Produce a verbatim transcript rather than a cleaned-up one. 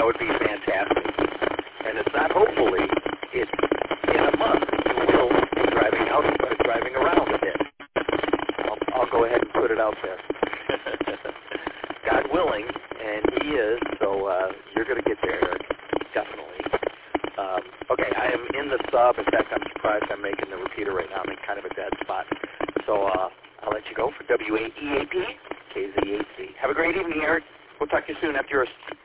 That would be fantastic. And it's not hopefully, it's in a month you will be driving out, uh, driving around a bit. I'll, I'll go ahead and put it out there. God willing, and he is, so uh, you're going to get there, Eric, definitely. Um, okay, I am in the sub. In fact, I'm surprised I'm making the repeater right now. I'm in kind of a dead spot. So uh, I'll let you go for W A E A P, K Z eight C. Have a great evening, Eric. We'll talk to you soon after yours.